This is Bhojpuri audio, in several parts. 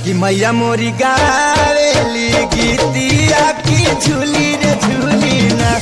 कि मैया मोरी गावेली गीतिया की झूली रे झूली ना।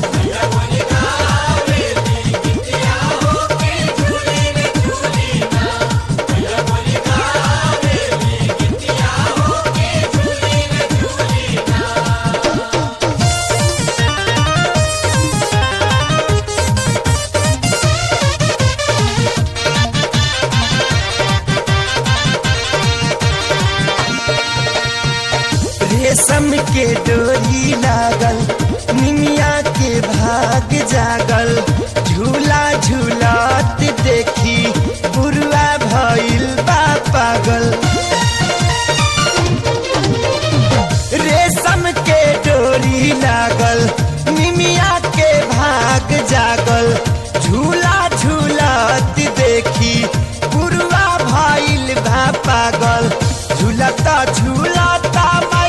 रेशम के डोरी लागल निमिया के भाग जागल, झूला झूलत देखी बुरुआ भइल बा पागल। रेशम के डोरी लागल निमिया के भाग जागल, झूला झूलत देखी बुरुआ भइल बा पागल। झूलता झूलता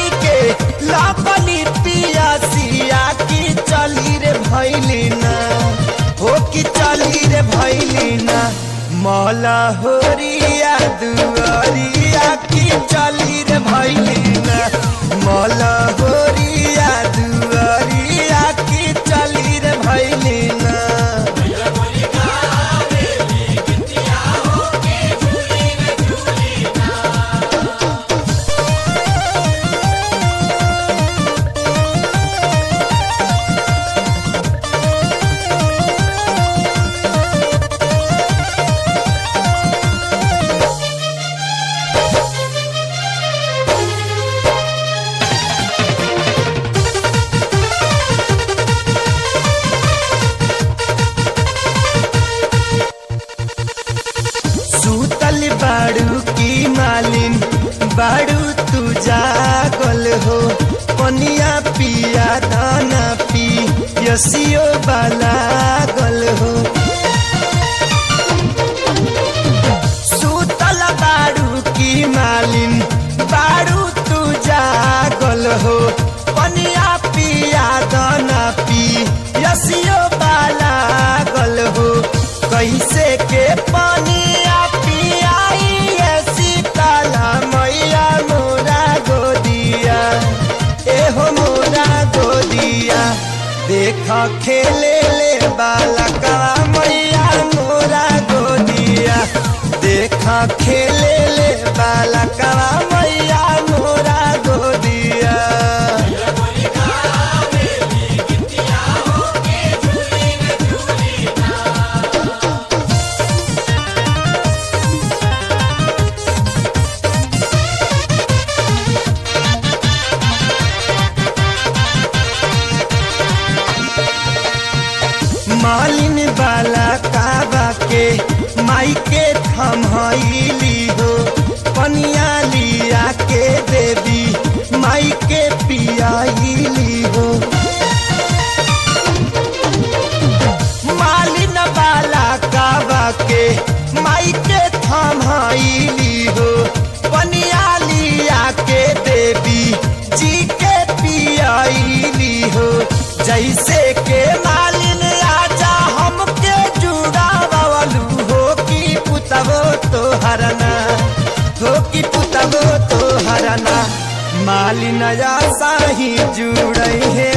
लापली पियासिया की चली रे भैली ना, हो की चली रे भैली ना। मौला होरिया दुआरिया की चली रे भैली ना, मौला होरिया दुआरिया की चली रे भैली ना। बाड़ू की मालिन बाड़ू तू जागल हो, पनिया पिया दाना पी यसियो बाला गल हो। सूतल बाड़ू की मालिन बाड़ू तू जागल हो, पनिया पिया दाना पी यसियो बाला गल हो। कैसे के पनिया मैया मोरा गोदिया, एहो मोरा गोदिया, देखा खेले ले बालका मैया मोरा गोदिया, देखा खेले ले बालका मैया मोरा गोदिया। मालिन बाला काबा के माई के थमहैली हो, पनिया लिया के देवी माई के पियाइली हो। मालिन बाला काबा के माई के थमहैली हो, पनिया लिया के देवी जी के पियाइली हो। जैसे के मालिन हमके जुड़ा बावलू हो कि पुतबो तो हरना, हो कि पुतबो तो हरना। मालिन आशा ही जुड़े है